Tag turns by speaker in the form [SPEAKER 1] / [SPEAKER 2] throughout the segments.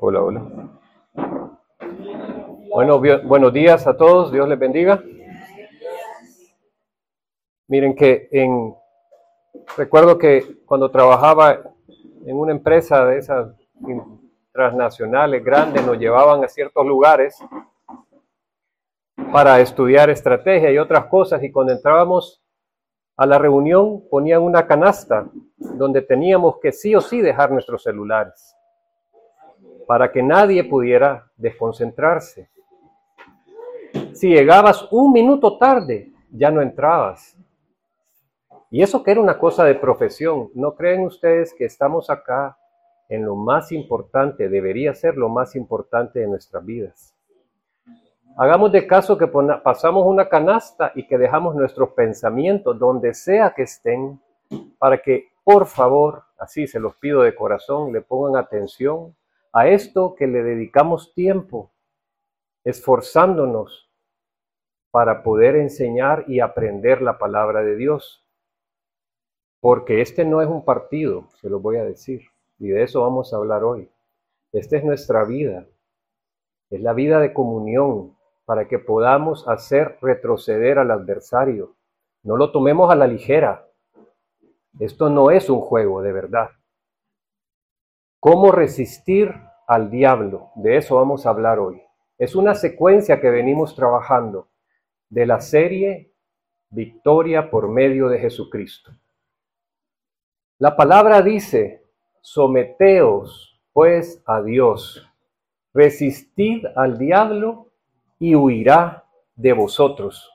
[SPEAKER 1] Hola, hola. Bueno, buenos días a todos, Dios les bendiga. Miren que recuerdo que cuando trabajaba en una empresa de esas transnacionales grandes, nos llevaban a ciertos lugares para estudiar estrategia y otras cosas, y cuando entrábamos a la reunión ponían una canasta donde teníamos que sí o sí dejar nuestros celulares para que nadie pudiera desconcentrarse. Si llegabas un minuto tarde, ya no entrabas. Y eso que era una cosa de profesión. ¿No creen ustedes que estamos acá en lo más importante, debería ser lo más importante de nuestras vidas? Hagamos de caso que pasamos una canasta y que dejamos nuestros pensamientos donde sea que estén, para que, por favor, así se los pido de corazón, le pongan atención a esto que le dedicamos tiempo, esforzándonos para poder enseñar y aprender la palabra de Dios. Porque este no es un partido, se lo voy a decir, y de eso vamos a hablar hoy. Esta es nuestra vida, es la vida de comunión, para que podamos hacer retroceder al adversario. No lo tomemos a la ligera. Esto no es un juego, de verdad. ¿Cómo resistir al diablo? De eso vamos a hablar hoy. Es una secuencia que venimos trabajando de la serie Victoria por medio de Jesucristo. La palabra dice: someteos pues a Dios, resistid al diablo y huirá de vosotros.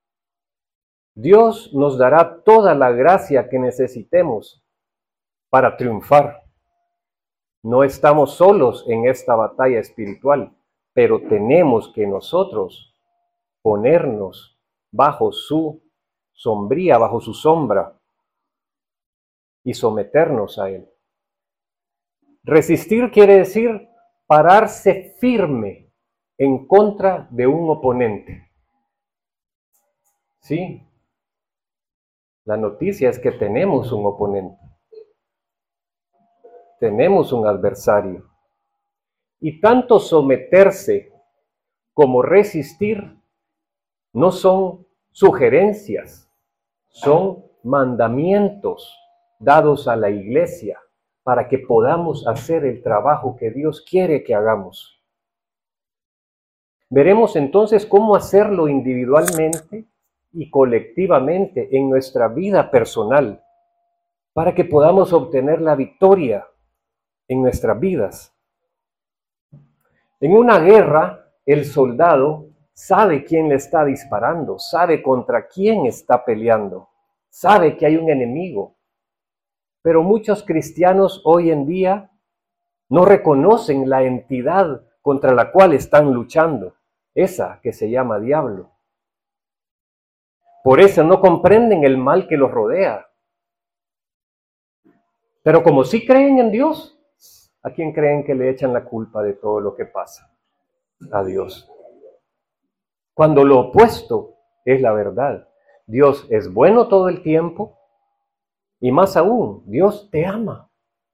[SPEAKER 1] Dios nos dará toda la gracia que necesitemos para triunfar. No estamos solos en esta batalla espiritual, pero tenemos que nosotros ponernos bajo su sombría, bajo su sombra, y someternos a Él. Resistir quiere decir pararse firme en contra de un oponente. Sí, la noticia es que tenemos un oponente, tenemos un adversario. Y tanto someterse como resistir no son sugerencias, son mandamientos dados a la iglesia para que podamos hacer el trabajo que Dios quiere que hagamos. Veremos entonces cómo hacerlo individualmente y colectivamente en nuestra vida personal, para que podamos obtener la victoria en nuestras vidas. En una guerra, el soldado sabe quién le está disparando, sabe contra quién está peleando, sabe que hay un enemigo. Pero muchos cristianos hoy en día no reconocen la entidad contra la cual están luchando, esa que se llama diablo. Por eso no comprenden el mal que los rodea. Pero como sí creen en Dios, ¿a quién creen que le echan la culpa de todo lo que pasa? A Dios. Cuando lo opuesto es la verdad. Dios es bueno todo el tiempo y más aún, Dios te ama.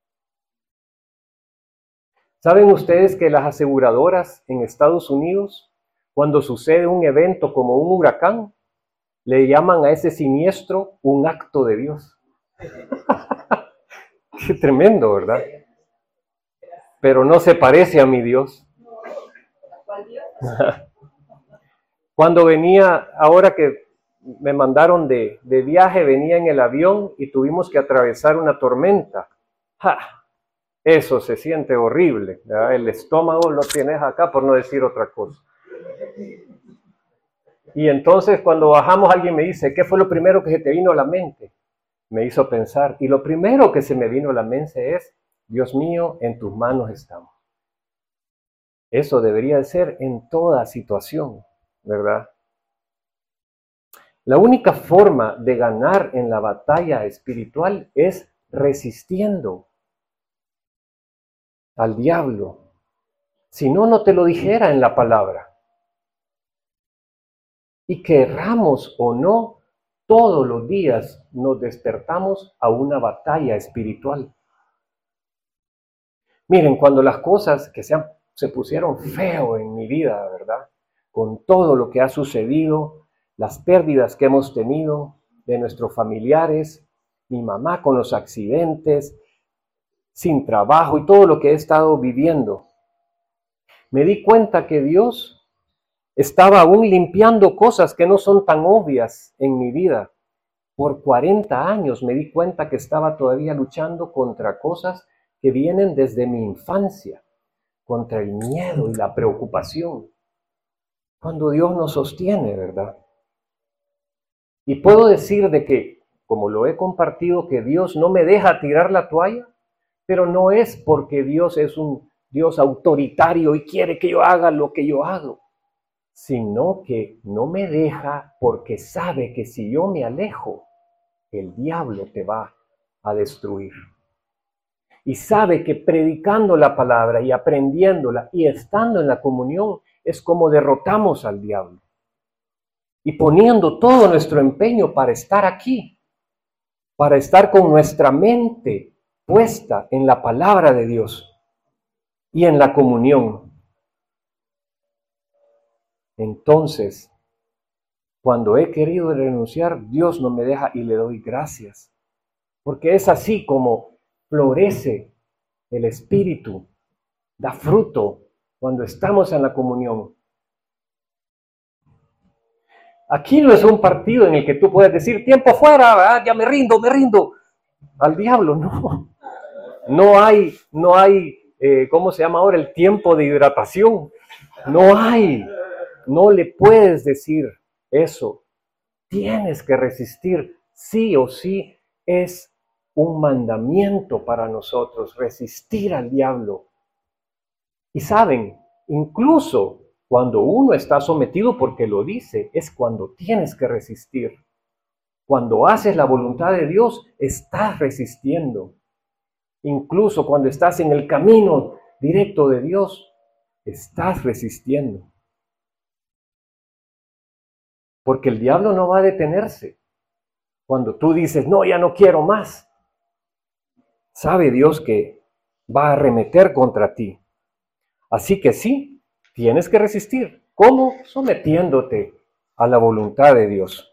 [SPEAKER 1] ¿Saben ustedes que las aseguradoras en Estados Unidos, cuando sucede un evento como un huracán, le llaman a ese siniestro un acto de Dios? Qué tremendo, ¿verdad? Pero no se parece a mi Dios. Cuando venía, ahora que me mandaron de viaje, venía en el avión y tuvimos que atravesar una tormenta. ¡Ja! Eso se siente horrible, ¿verdad? El estómago lo tienes acá, por no decir otra cosa. Y entonces cuando bajamos, alguien me dice: ¿qué fue lo primero que se te vino a la mente? Me hizo pensar, y lo primero que se me vino a la mente es: Dios mío, en tus manos estamos. Eso debería ser en toda situación, ¿verdad? La única forma de ganar en la batalla espiritual es resistiendo al diablo. Si no, no te lo dijera en la palabra. Y querramos o no, todos los días nos despertamos a una batalla espiritual. Miren, cuando las cosas se pusieron feo en mi vida, ¿verdad? Con todo lo que ha sucedido, las pérdidas que hemos tenido de nuestros familiares, mi mamá con los accidentes, sin trabajo y todo lo que he estado viviendo, me di cuenta que Dios estaba aún limpiando cosas que no son tan obvias en mi vida. Por 40 años me di cuenta que estaba todavía luchando contra cosas que vienen desde mi infancia, contra el miedo y la preocupación. Cuando Dios nos sostiene, ¿verdad? Y puedo decir de que, como lo he compartido, que Dios no me deja tirar la toalla, pero no es porque Dios es un Dios autoritario y quiere que yo haga lo que yo hago, sino que no me deja porque sabe que si yo me alejo, el diablo te va a destruir. Y sabe que predicando la palabra y aprendiéndola y estando en la comunión es como derrotamos al diablo. Y poniendo todo nuestro empeño para estar aquí, para estar con nuestra mente puesta en la palabra de Dios y en la comunión. Entonces, cuando he querido renunciar, Dios no me deja y le doy gracias. Porque es así como florece el Espíritu, da fruto cuando estamos en la comunión. Aquí no es un partido en el que tú puedes decir, tiempo fuera, ¿verdad? Ya me rindo. Al diablo, no. No hay, ¿cómo se llama ahora? El tiempo de hidratación. No hay. No le puedes decir eso. Tienes que resistir. Sí o sí es un mandamiento para nosotros, resistir al diablo. Y saben, incluso cuando uno está sometido porque lo dice, es cuando tienes que resistir. Cuando haces la voluntad de Dios, estás resistiendo. Incluso cuando estás en el camino directo de Dios, estás resistiendo. Porque el diablo no va a detenerse. Cuando tú dices, no, ya no quiero más, sabe Dios que va a arremeter contra ti. Así que sí, tienes que resistir. ¿Cómo? Sometiéndote a la voluntad de Dios.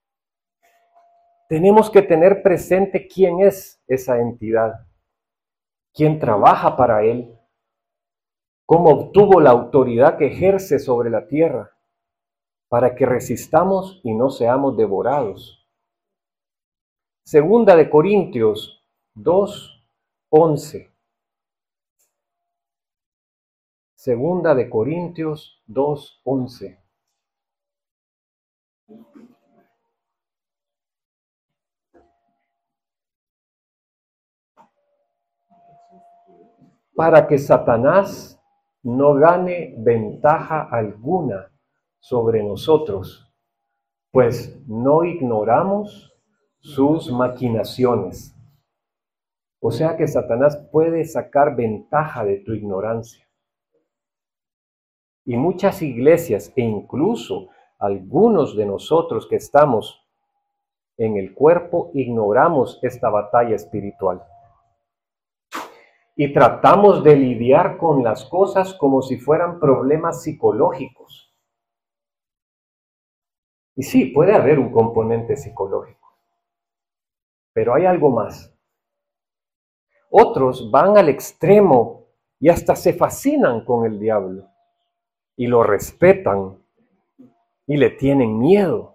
[SPEAKER 1] Tenemos que tener presente quién es esa entidad, quién trabaja para Él, cómo obtuvo la autoridad que ejerce sobre la tierra, para que resistamos y no seamos devorados. Segunda de Corintios 2:11. Segunda de Corintios 2:11. Para que Satanás no gane ventaja alguna sobre nosotros, pues no ignoramos sus maquinaciones. O sea que Satanás puede sacar ventaja de tu ignorancia. Y muchas iglesias e incluso algunos de nosotros que estamos en el cuerpo ignoramos esta batalla espiritual. Y tratamos de lidiar con las cosas como si fueran problemas psicológicos. Y sí, puede haber un componente psicológico, pero hay algo más. Otros van al extremo y hasta se fascinan con el diablo y lo respetan y le tienen miedo.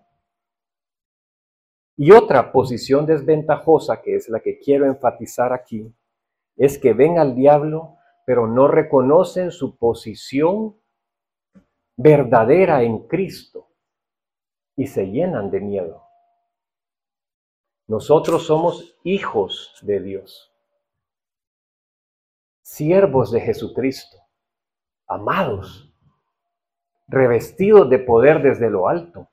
[SPEAKER 1] Y otra posición desventajosa, que es la que quiero enfatizar aquí, es que ven al diablo, pero no reconocen su posición verdadera en Cristo y se llenan de miedo. Nosotros somos hijos de Dios, siervos de Jesucristo, amados, revestidos de poder desde lo alto.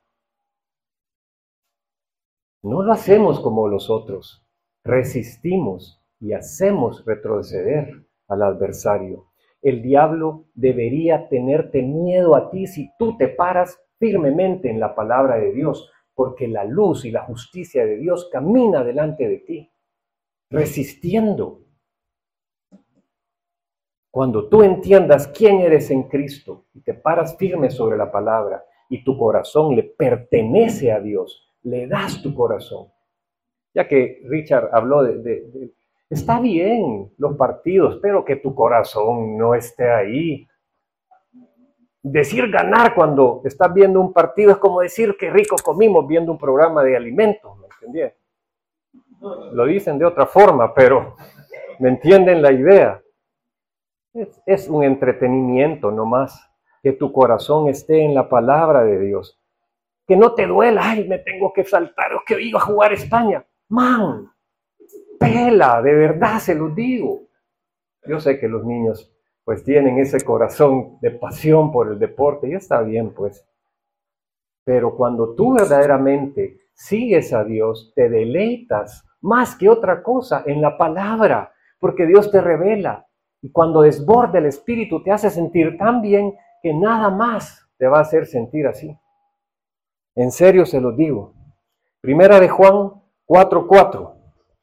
[SPEAKER 1] No lo hacemos como los otros, resistimos y hacemos retroceder al adversario. El diablo debería tenerte miedo a ti si tú te paras firmemente en la palabra de Dios, porque la luz y la justicia de Dios camina delante de ti, resistiendo. Cuando tú entiendas quién eres en Cristo y te paras firme sobre la palabra y tu corazón le pertenece a Dios, le das tu corazón. Ya que Richard habló está bien los partidos, pero que tu corazón no esté ahí. Decir ganar cuando estás viendo un partido es como decir que rico comimos viendo un programa de alimentos, ¿me entendés? Lo dicen de otra forma, pero ¿me entienden la idea? Es un entretenimiento nomás, que tu corazón esté en la palabra de Dios. Que no te duela, ay, me tengo que saltar, o que iba a jugar España. Man, pela, de verdad se los digo. Yo sé que los niños pues tienen ese corazón de pasión por el deporte y está bien pues. Pero cuando tú verdaderamente sigues a Dios, te deleitas más que otra cosa en la palabra, porque Dios te revela. Y cuando desborda el Espíritu te hace sentir tan bien que nada más te va a hacer sentir así. En serio se los digo. Primera de Juan 4:4.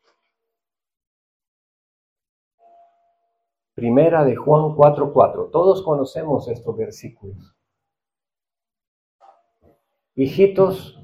[SPEAKER 1] Primera de Juan 4:4. Todos conocemos estos versículos. Hijitos,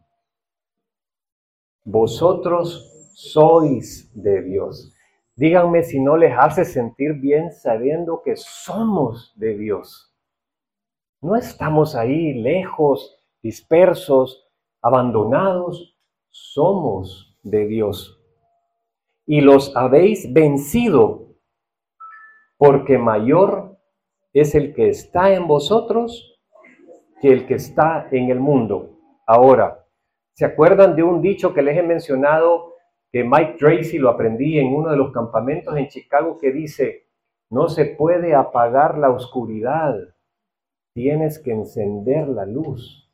[SPEAKER 1] vosotros sois de Dios. Díganme si no les hace sentir bien sabiendo que somos de Dios. No estamos ahí lejos, dispersos, abandonados. Somos de Dios. Y los habéis vencido, porque mayor es el que está en vosotros que el que está en el mundo. Ahora, ¿se acuerdan de un dicho que les he mencionado, que Mike Tracy lo aprendí en uno de los campamentos en Chicago, que dice, no se puede apagar la oscuridad, tienes que encender la luz?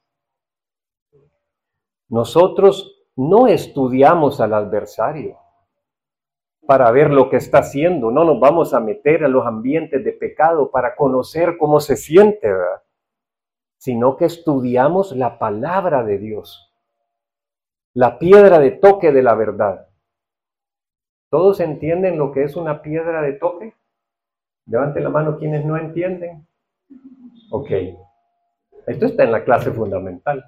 [SPEAKER 1] Nosotros no estudiamos al adversario para ver lo que está haciendo, no nos vamos a meter a los ambientes de pecado para conocer cómo se siente, ¿verdad? Sino que estudiamos la palabra de Dios, la piedra de toque de la verdad. ¿Todos entienden lo que es una piedra de toque? Levanten la mano quienes no entienden. Ok. Esto está en la clase fundamental.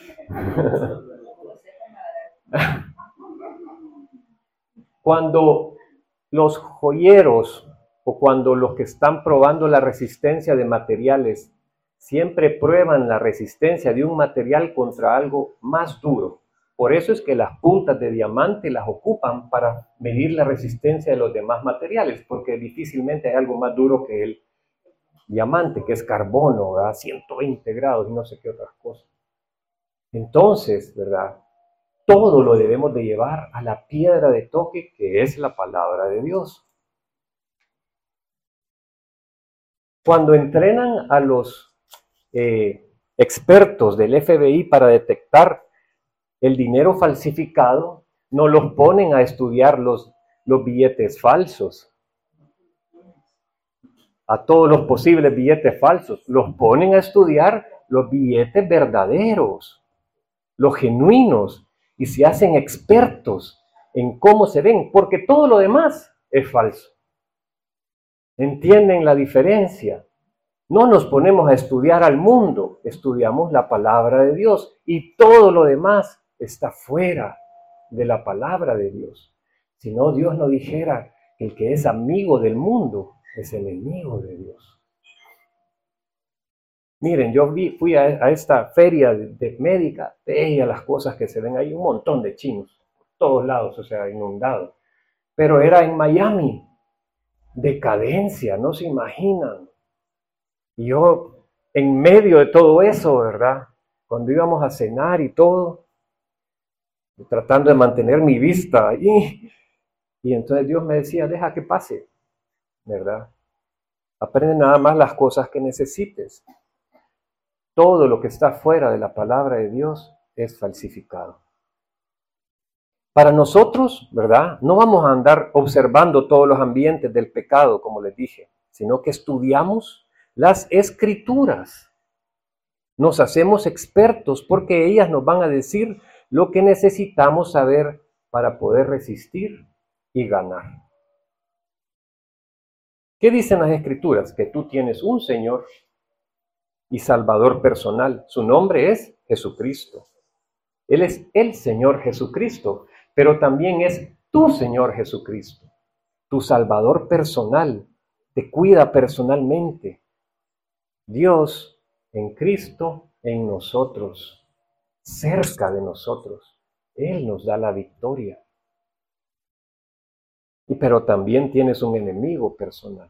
[SPEAKER 1] Cuando los joyeros o cuando los que están probando la resistencia de materiales siempre prueban la resistencia de un material contra algo más duro. Por eso es que las puntas de diamante las ocupan para medir la resistencia de los demás materiales, porque difícilmente hay algo más duro que el diamante, que es carbono, a 120 grados y no sé qué otras cosas. Entonces, ¿verdad? Todo lo debemos de llevar a la piedra de toque, que es la palabra de Dios. Cuando entrenan a los expertos del FBI para detectar el dinero falsificado, no los ponen a estudiar los billetes falsos, a todos los posibles billetes falsos, los ponen a estudiar los billetes verdaderos, los genuinos, y se hacen expertos en cómo se ven, porque todo lo demás es falso. ¿Entienden la diferencia? No nos ponemos a estudiar al mundo, estudiamos la palabra de Dios y todo lo demás está fuera de la palabra de Dios. Si no, Dios no dijera que el que es amigo del mundo es enemigo de Dios. Miren, yo fui a esta feria de médica, veía las cosas que se ven ahí, un montón de chinos, por todos lados, o sea, inundado. Pero era en Miami, decadencia, no se imaginan. Y yo, en medio de todo eso, ¿verdad? Cuando íbamos a cenar y todo, tratando de mantener mi vista ahí, y entonces Dios me decía, deja que pase, ¿verdad? Aprende nada más las cosas que necesites. Todo lo que está fuera de la palabra de Dios es falsificado. Para nosotros, ¿verdad? No vamos a andar observando todos los ambientes del pecado, como les dije, sino que estudiamos las escrituras. Nos hacemos expertos porque ellas nos van a decir lo que necesitamos saber para poder resistir y ganar. ¿Qué dicen las Escrituras? Que tú tienes un Señor y Salvador personal. Su nombre es Jesucristo. Él es el Señor Jesucristo, pero también es tu Señor Jesucristo, tu Salvador personal. Te cuida personalmente. Dios en Cristo, en nosotros, cerca de nosotros. Él nos da la victoria. Pero también tienes un enemigo personal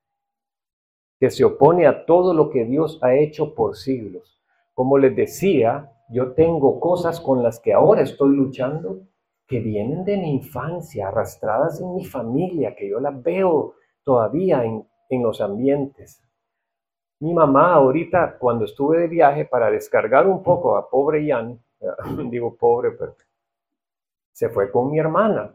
[SPEAKER 1] que se opone a todo lo que Dios ha hecho por siglos. Como les decía, yo tengo cosas con las que ahora estoy luchando que vienen de mi infancia, arrastradas en mi familia, que yo las veo todavía en los ambientes. Mi mamá ahorita, cuando estuve de viaje para descargar un poco a pobre Jan, digo pobre, pero se fue con mi hermana.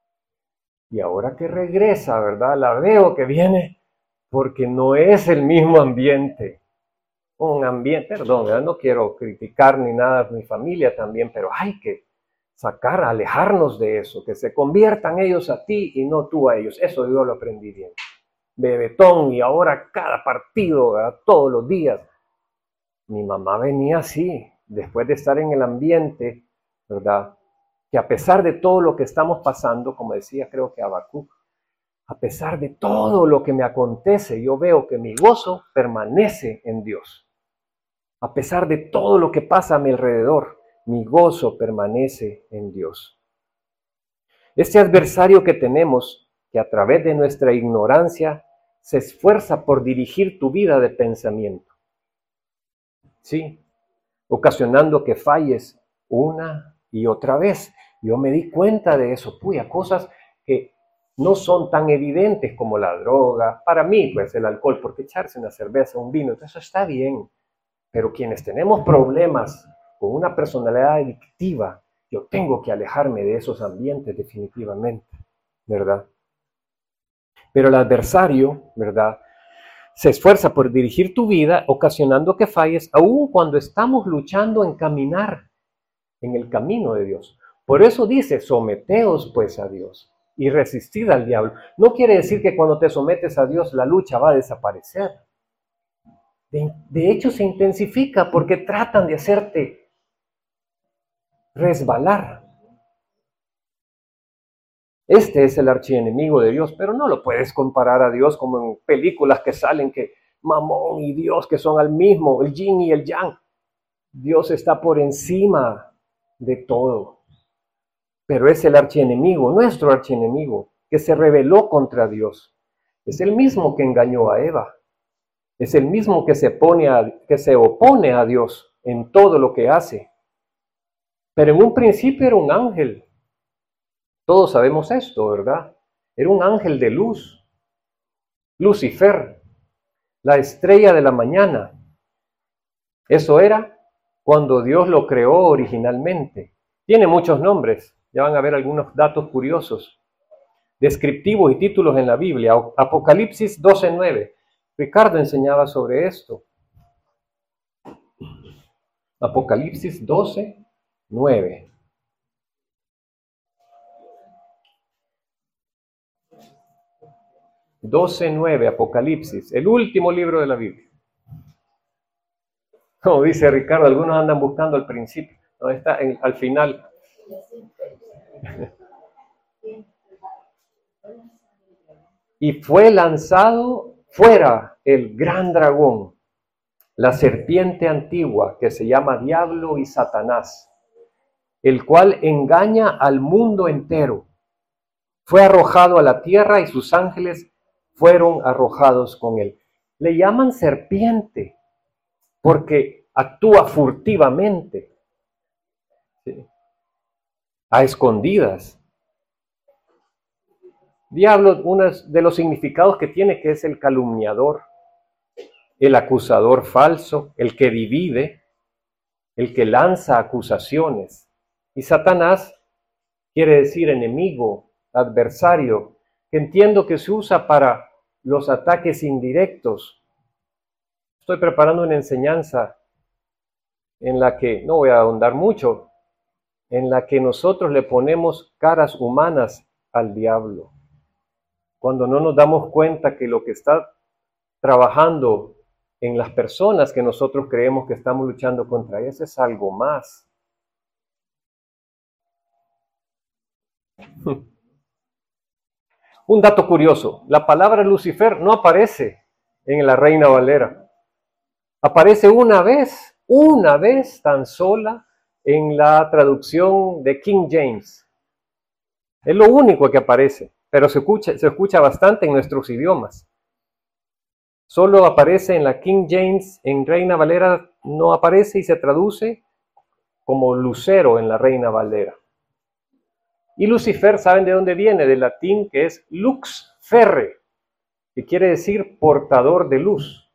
[SPEAKER 1] Y ahora que regresa, ¿verdad? La veo que viene porque no es el mismo ambiente. Un ambiente, perdón, ¿verdad? No quiero criticar ni nada, mi familia también, pero hay que sacar, alejarnos de eso, que se conviertan ellos a ti y no tú a ellos. Eso yo lo aprendí bien. Bebetón y ahora cada partido, ¿verdad? Todos los días. Mi mamá venía así, después de estar en el ambiente, ¿verdad? Que a pesar de todo lo que estamos pasando, como decía creo que Habacuc, a pesar de todo lo que me acontece, yo veo que mi gozo permanece en Dios. A pesar de todo lo que pasa a mi alrededor, mi gozo permanece en Dios. Este adversario que tenemos, que a través de nuestra ignorancia se esfuerza por dirigir tu vida de pensamiento, ¿sí? Ocasionando que falles una y otra vez. Yo me di cuenta de eso, cosas que no son tan evidentes como la droga, para mí pues el alcohol, porque echarse una cerveza, un vino, eso está bien, pero quienes tenemos problemas con una personalidad adictiva, yo tengo que alejarme de esos ambientes definitivamente, ¿verdad? Pero el adversario, ¿verdad?, se esfuerza por dirigir tu vida, ocasionando que falles, aun cuando estamos luchando en caminar en el camino de Dios. Por eso dice, someteos pues a Dios y resistid al diablo. No quiere decir que cuando te sometes a Dios la lucha va a desaparecer. De hecho se intensifica porque tratan de hacerte resbalar. Este es el archienemigo de Dios, pero no lo puedes comparar a Dios como en películas que salen que Mamón y Dios que son al mismo, el yin y el yang. Dios está por encima de todo. Pero es el archienemigo, nuestro archienemigo, que se rebeló contra Dios. Es el mismo que engañó a Eva. Es el mismo que se opone a Dios en todo lo que hace. Pero en un principio era un ángel. Todos sabemos esto, ¿verdad? Era un ángel de luz. Lucifer, la estrella de la mañana. Eso era cuando Dios lo creó originalmente. Tiene muchos nombres. Ya van a ver algunos datos curiosos, descriptivos y títulos en la Biblia. Apocalipsis 12:9. Ricardo enseñaba sobre esto. Apocalipsis 12:9. Apocalipsis, el último libro de la Biblia. Como dice Ricardo, algunos andan buscando al principio, no está al final. Y fue lanzado fuera el gran dragón, la serpiente antigua que se llama Diablo y Satanás, el cual engaña al mundo entero. Fue arrojado a la tierra y sus ángeles fueron arrojados con él. Le llaman serpiente porque actúa furtivamente, ¿sí?, a escondidas. Diablo, uno de los significados que tiene, que es el calumniador, el acusador falso, el que divide, el que lanza acusaciones. Y Satanás quiere decir enemigo, adversario, que entiendo que se usa para los ataques indirectos. Estoy preparando una enseñanza en la que, no voy a ahondar mucho, en la que nosotros le ponemos caras humanas al diablo. cuando no nos damos cuenta que lo que está trabajando en las personas que nosotros creemos que estamos luchando contra ellas es algo más. Un dato curioso, la palabra Lucifer no aparece en la Reina Valera. Aparece una vez tan sola en la traducción de King James. Es lo único que aparece, pero se escucha bastante en nuestros idiomas. Solo aparece en la King James, en Reina Valera no aparece y se traduce como lucero en la Reina Valera. Y Lucifer, ¿saben de dónde viene? Del latín que es lux ferre, que quiere decir portador de luz.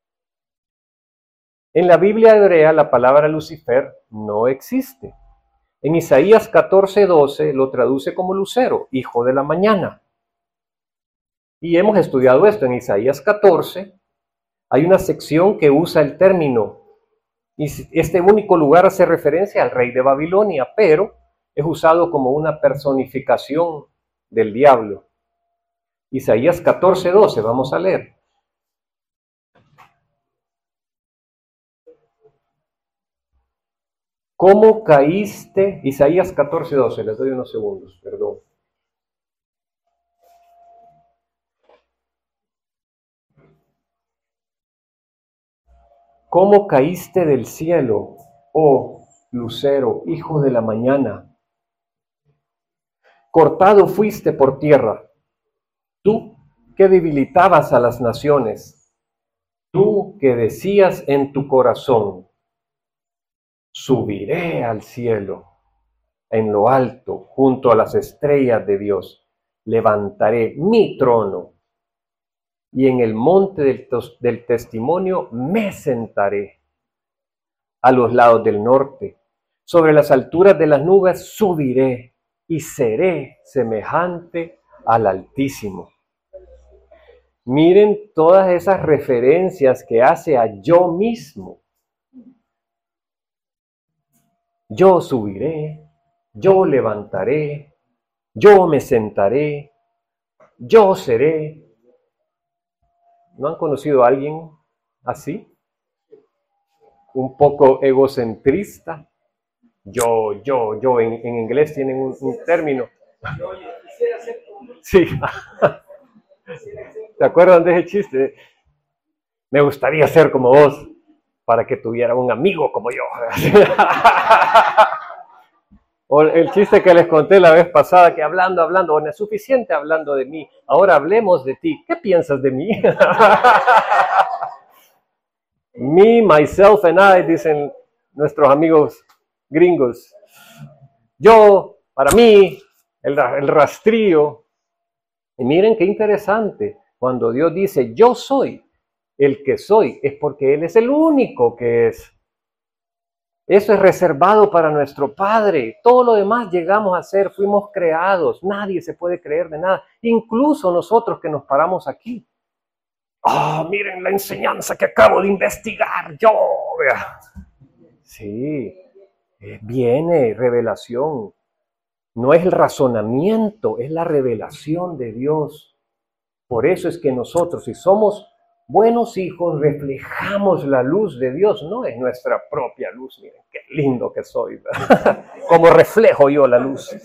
[SPEAKER 1] En la Biblia hebrea la palabra Lucifer no existe. En Isaías 14:12 lo traduce como lucero, hijo de la mañana. Y hemos estudiado esto en Isaías 14. Hay una sección que usa el término, y este único lugar hace referencia al rey de Babilonia, pero es usado como una personificación del diablo. Isaías 14:12, vamos a leer. ¿Cómo caíste? Isaías 14:12, les doy unos segundos, perdón. ¿Cómo caíste del cielo, oh lucero, hijo de la mañana? Cortado fuiste por tierra, tú que debilitabas a las naciones, tú que decías en tu corazón, subiré al cielo, en lo alto, junto a las estrellas de Dios, levantaré mi trono, y en el monte del testimonio me sentaré. A los lados del norte, sobre las alturas de las nubes subiré, y seré semejante al Altísimo. Miren todas esas referencias que hace a yo mismo. Yo subiré, yo levantaré, yo me sentaré, yo seré. ¿No han conocido a alguien así? Un poco egocentrista. Yo. En inglés tienen un término. Sí. ¿Te acuerdan de ese chiste? Me gustaría ser como vos para que tuviera un amigo como yo. O el chiste que les conté la vez pasada, que hablando, no es suficiente hablando de mí. Ahora hablemos de ti. ¿Qué piensas de mí? Me, myself and I, dicen nuestros amigos gringos. Yo, para mí, el rastrillo. Y miren qué interesante. Cuando Dios dice, yo soy el que soy, es porque Él es el único que es. Eso es reservado para nuestro Padre. Todo lo demás llegamos a ser, fuimos creados. Nadie se puede creer de nada. Incluso nosotros que nos paramos aquí. Miren la enseñanza que acabo de investigar. Yo. Sí, viene revelación. No es el razonamiento, es la revelación de Dios. Por eso es que nosotros, si somos buenos hijos, reflejamos la luz de Dios, no es nuestra propia luz. Miren, qué lindo que soy, ¿verdad? Como reflejo yo la luz.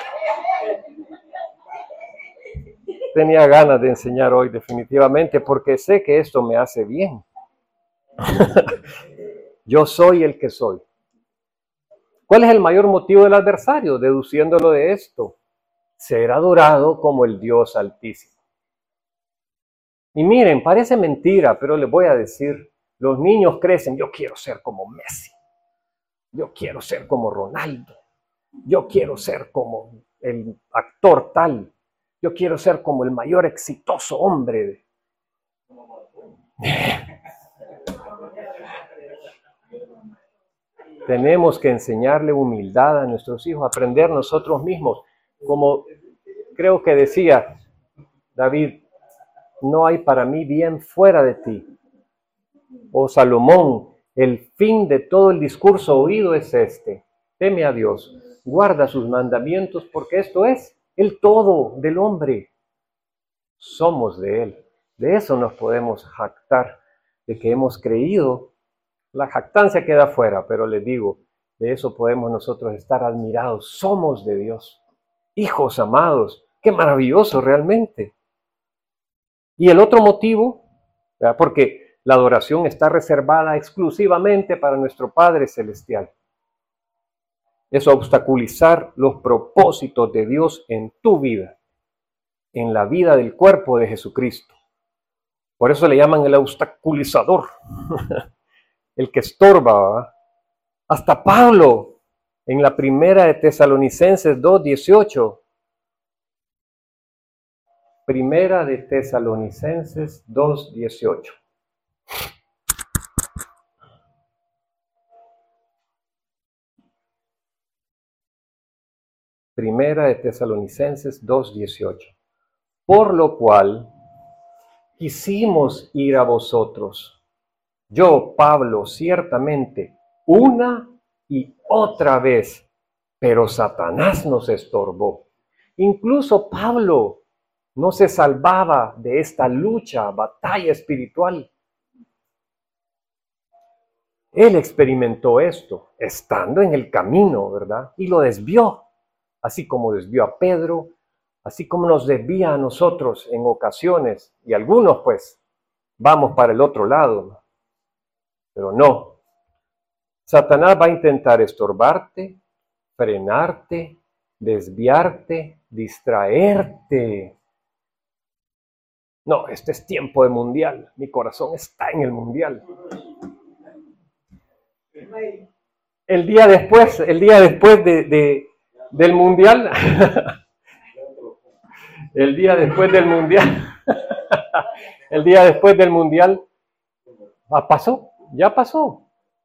[SPEAKER 1] Tenía ganas de enseñar hoy definitivamente porque sé que esto me hace bien. Yo soy el que soy. ¿Cuál es el mayor motivo del adversario? Deduciéndolo de esto, ser adorado como el Dios Altísimo. Y miren, parece mentira, pero les voy a decir, los niños crecen, yo quiero ser como Messi, yo quiero ser como Ronaldo, yo quiero ser como el actor tal, yo quiero ser como el mayor exitoso hombre. Tenemos que enseñarle humildad a nuestros hijos, aprender nosotros mismos. Como creo que decía David, no hay para mí bien fuera de ti. O Salomón, el fin de todo el discurso oído es este: teme a Dios, guarda sus mandamientos, porque esto es el todo del hombre. somos de Él. De eso nos podemos jactar, de que hemos creído. La jactancia queda fuera, pero les digo, de eso podemos nosotros estar admirados. Somos de Dios, hijos amados. Qué maravilloso realmente. Y el otro motivo, ¿verdad? Porque la adoración está reservada exclusivamente para nuestro Padre Celestial. Es obstaculizar los propósitos de Dios en tu vida, en la vida del cuerpo de Jesucristo. Por eso le llaman el obstaculizador, el que estorba, ¿verdad? Hasta Pablo, en la primera de Tesalonicenses 2:18, Primera de Tesalonicenses 2:18. Primera de Tesalonicenses 2:18. Por lo cual quisimos ir a vosotros. Yo, Pablo, ciertamente, una y otra vez, pero Satanás nos estorbó. Incluso Pablo no se salvaba de esta lucha, batalla espiritual. Él experimentó esto, estando en el camino, ¿verdad? Y lo desvió, así como desvió a Pedro, así como nos desvía a nosotros en ocasiones, y algunos pues vamos para el otro lado, pero no. Satanás va a intentar estorbarte, frenarte, desviarte, distraerte. No, este es tiempo de mundial. Mi corazón está en el mundial. El día después del mundial, el día después del mundial, el día después del mundial, pasó, ya pasó.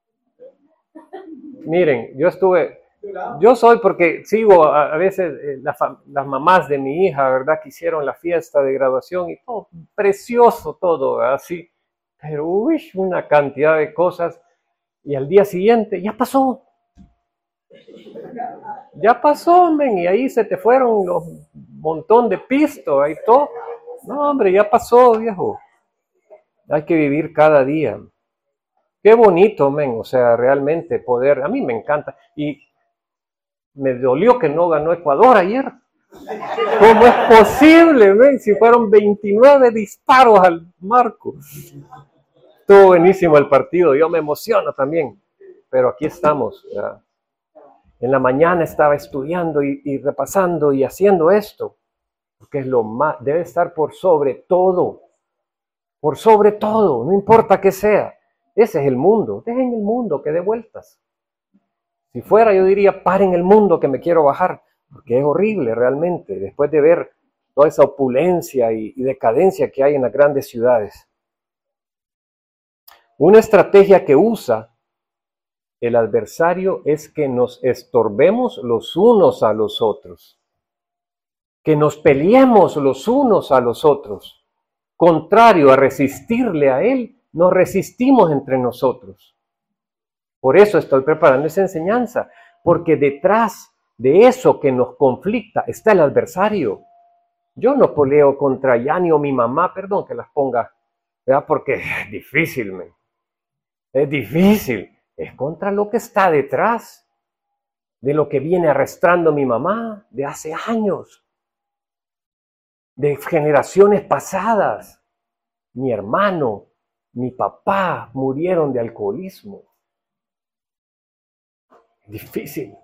[SPEAKER 1] Miren, yo soy porque sigo a veces las mamás de mi hija, ¿verdad? Que hicieron la fiesta de graduación y todo, precioso todo, así. Pero, una cantidad de cosas. Y al día siguiente, ya pasó. Ya pasó, men, y ahí se te fueron los montón de pistos, ahí todo. No, hombre, ya pasó, viejo. Hay que vivir cada día. Qué bonito, men, o sea, realmente poder, a mí me encanta. Y me dolió que no ganó Ecuador ayer. ¿Cómo es posible, men? Si fueron 29 disparos al marco. Estuvo buenísimo el partido, yo me emociono también. Pero aquí estamos, ¿verdad? En la mañana estaba estudiando y repasando y haciendo esto, porque es lo más, debe estar por sobre todo, no importa qué sea. Ese es el mundo, dejen el mundo que dé vueltas. Si fuera, yo diría, paren el mundo que me quiero bajar, porque es horrible realmente, después de ver toda esa opulencia y decadencia que hay en las grandes ciudades. Una estrategia que usa el adversario es que nos estorbemos los unos a los otros, que nos peleemos los unos a los otros. Contrario a resistirle a él, nos resistimos entre nosotros. Por eso estoy preparando esa enseñanza, porque detrás de eso que nos conflicta está el adversario. Yo no peleo contra Yani o mi mamá, perdón que las ponga, ¿verdad? Porque es difícil, es difícil. Es contra lo que está detrás, de lo que viene arrastrando mi mamá de hace años, de generaciones pasadas. Mi hermano, mi papá murieron de alcoholismo. Es difícil,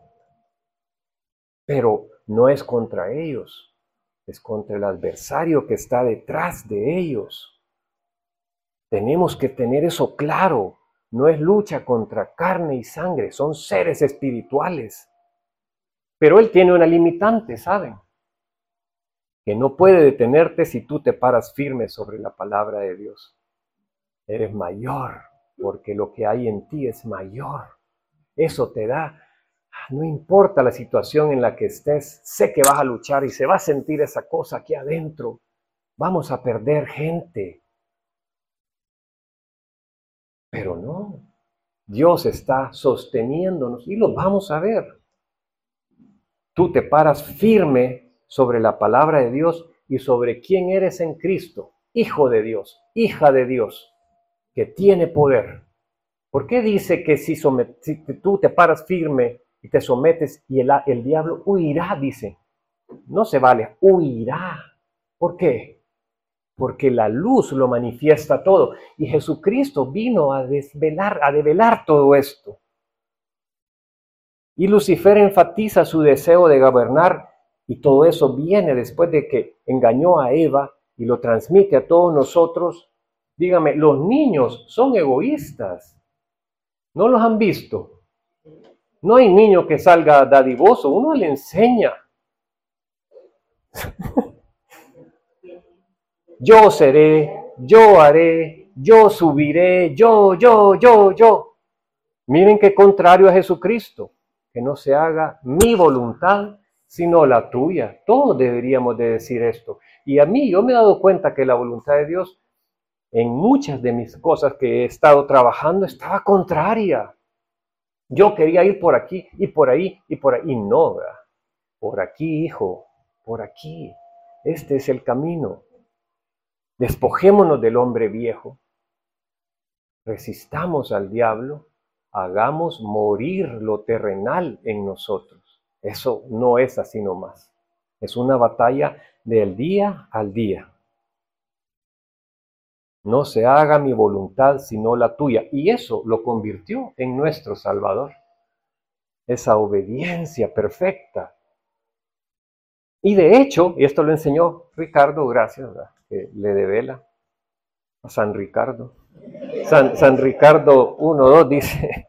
[SPEAKER 1] pero no es contra ellos, es contra el adversario que está detrás de ellos. Tenemos que tener eso claro. No es lucha contra carne y sangre, son seres espirituales. Pero él tiene una limitante, ¿saben? Que no puede detenerte si tú te paras firme sobre la palabra de Dios. Eres mayor, porque lo que hay en ti es mayor. Eso te da, no importa la situación en la que estés, sé que vas a luchar y se va a sentir esa cosa aquí adentro. Vamos a perder gente. Pero no, Dios está sosteniéndonos y lo vamos a ver. Tú te paras firme sobre la palabra de Dios y sobre quién eres en Cristo, hijo de Dios, hija de Dios, que tiene poder. ¿Por qué dice que si tú te paras firme y te sometes y el diablo huirá? Dice, no se vale, huirá. ¿Por qué? Porque la luz lo manifiesta todo. Y Jesucristo vino a develar todo esto. Y Lucifer enfatiza su deseo de gobernar, y todo eso viene después de que engañó a Eva y lo transmite a todos nosotros. Dígame, los niños son egoístas. ¿No los han visto? No hay niño que salga dadivoso, uno le enseña. Yo seré, yo haré, yo subiré, yo. Miren qué contrario a Jesucristo, que no se haga mi voluntad, sino la tuya. Todos deberíamos de decir esto. Y a mí, yo me he dado cuenta que la voluntad de Dios, en muchas de mis cosas que he estado trabajando, estaba contraria. Yo quería ir por aquí y por ahí y por ahí. Y no, ¿verdad? Por aquí, hijo, por aquí. Este es el camino. Despojémonos del hombre viejo. Resistamos al diablo. Hagamos morir lo terrenal en nosotros. Eso no es así nomás. Es una batalla del día al día. No se haga mi voluntad sino la tuya. Y eso lo convirtió en nuestro Salvador. Esa obediencia perfecta. Y de hecho, y esto lo enseñó Ricardo, gracias, ¿verdad? Que le devela a San Ricardo. San Ricardo 1:2 dice,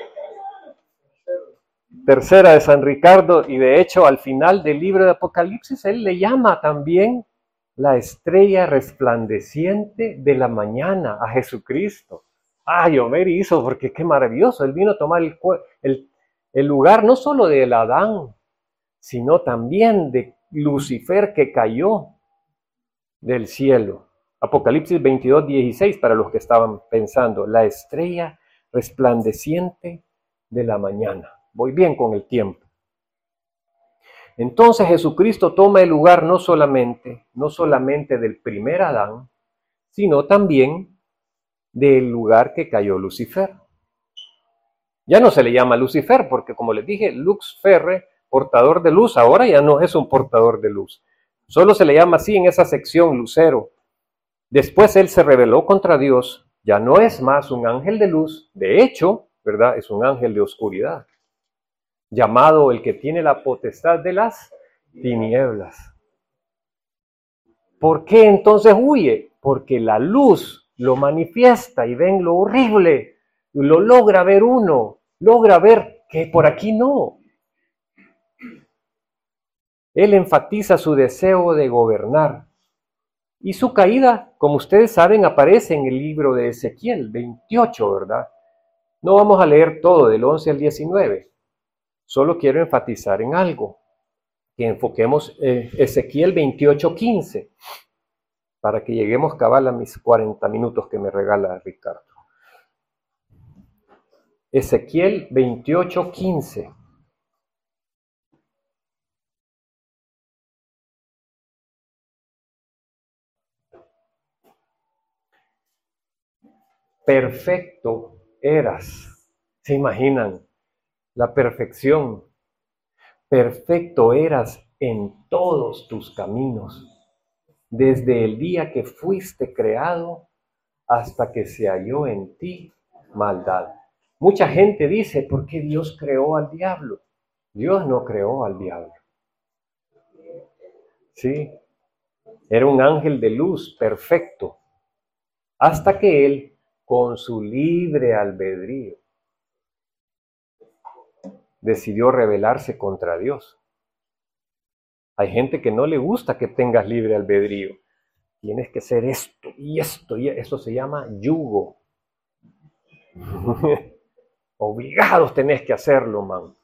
[SPEAKER 1] tercera de San Ricardo, y de hecho al final del libro de Apocalipsis, él le llama también la estrella resplandeciente de la mañana a Jesucristo. Ay, Homer hizo, porque qué maravilloso, él vino a tomar el lugar no solo del Adán, sino también de Lucifer que cayó del cielo. Apocalipsis 22:16, para los que estaban pensando, la estrella resplandeciente de la mañana. Voy bien con el tiempo. Entonces Jesucristo toma el lugar no solamente del primer Adán, sino también del lugar que cayó Lucifer. Ya no se le llama Lucifer, porque como les dije, Lux Ferre, portador de luz, ahora ya no es un portador de luz. Solo se le llama así en esa sección, lucero. Después él se rebeló contra Dios, ya no es más un ángel de luz, de hecho, ¿verdad? Es un ángel de oscuridad, llamado el que tiene la potestad de las tinieblas. ¿Por qué entonces huye? Porque la luz lo manifiesta y ven lo horrible, lo logra ver uno, logra ver que por aquí no. Él enfatiza su deseo de gobernar. Y su caída, como ustedes saben, aparece en el libro de Ezequiel 28, ¿verdad? No vamos a leer todo del 11 al 19. Solo quiero enfatizar en algo. Que enfoquemos Ezequiel 28:15 para que lleguemos cabal a mis 40 minutos que me regala Ricardo. Ezequiel 28:15. Perfecto eras. ¿Se imaginan la perfección? Perfecto eras en todos tus caminos, desde el día que fuiste creado hasta que se halló en ti maldad. Mucha gente dice, ¿por qué Dios creó al diablo? Dios no creó al diablo. Sí, era un ángel de luz perfecto, hasta que él, con su libre albedrío, decidió rebelarse contra Dios. Hay gente que no le gusta que tengas libre albedrío. Tienes que ser esto y esto, y eso se llama yugo. Obligados tenés que hacerlo, man.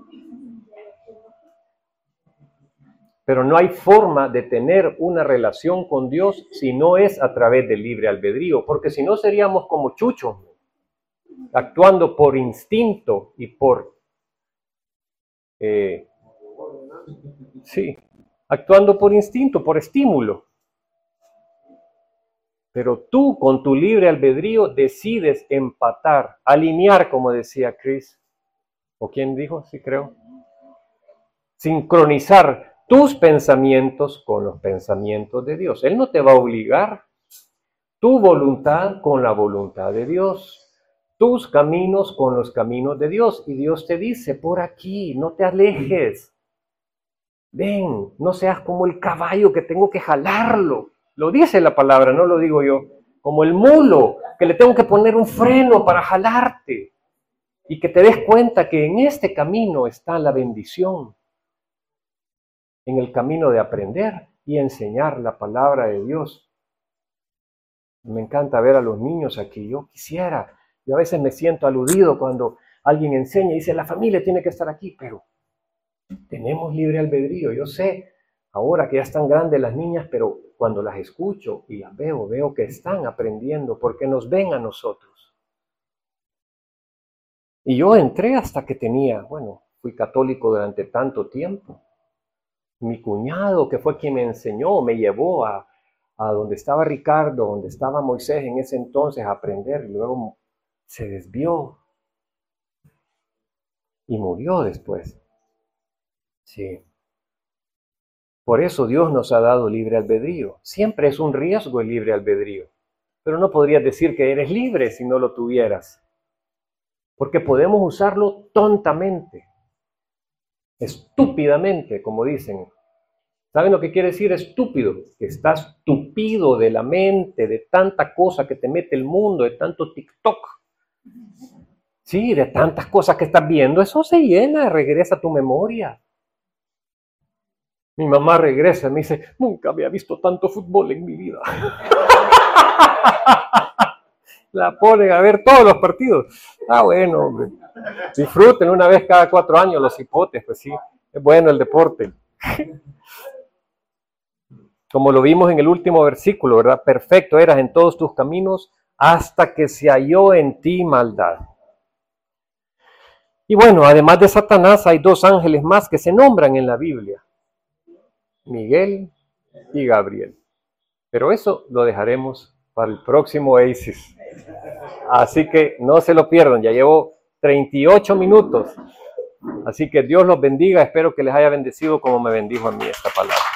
[SPEAKER 1] Pero no hay forma de tener una relación con Dios si no es a través del libre albedrío, porque si no seríamos como chuchos, actuando por instinto y por... sí, actuando por instinto, por estímulo. Pero tú con tu libre albedrío decides empatar, alinear, como decía Chris, o quién dijo, sí creo, sincronizar tus pensamientos con los pensamientos de Dios. Él no te va a obligar. Tu voluntad con la voluntad de Dios. Tus caminos con los caminos de Dios. Y Dios te dice, por aquí, no te alejes. Ven, no seas como el caballo que tengo que jalarlo. Lo dice la palabra, no lo digo yo. Como el mulo, que le tengo que poner un freno para jalarte. Y que te des cuenta que en este camino está la bendición. En el camino de aprender y enseñar la palabra de Dios. Me encanta ver a los niños aquí. Yo a veces me siento aludido cuando alguien enseña y dice, la familia tiene que estar aquí, pero tenemos libre albedrío. Yo sé, ahora que ya están grandes las niñas, pero cuando las escucho y las veo que están aprendiendo porque nos ven a nosotros. Y yo entré hasta que fui católico durante tanto tiempo. Mi cuñado, que fue quien me enseñó, me llevó a donde estaba Ricardo, donde estaba Moisés en ese entonces a aprender, y luego se desvió y murió después. Sí. Por eso Dios nos ha dado libre albedrío. Siempre es un riesgo el libre albedrío, pero no podrías decir que eres libre si no lo tuvieras, porque podemos usarlo tontamente, estúpidamente, como dicen. ¿Saben lo que quiere decir estúpido? Que estás tupido de la mente, de tanta cosa que te mete el mundo, de tanto TikTok. Sí, de tantas cosas que estás viendo, eso se llena, regresa a tu memoria. Mi mamá regresa y me dice, nunca había visto tanto fútbol en mi vida. La ponen a ver todos los partidos. Bueno, hombre. Disfruten una vez cada 4 años los hipotes, pues sí, es bueno el deporte. Como lo vimos en el último versículo, ¿verdad? Perfecto eras en todos tus caminos hasta que se halló en ti maldad. Y bueno, además de Satanás hay 2 ángeles más que se nombran en la Biblia. Miguel y Gabriel. Pero eso lo dejaremos para el próximo Oasis. Así que no se lo pierdan, ya llevo 38 minutos. Así que Dios los bendiga, espero que les haya bendecido como me bendijo a mí esta palabra.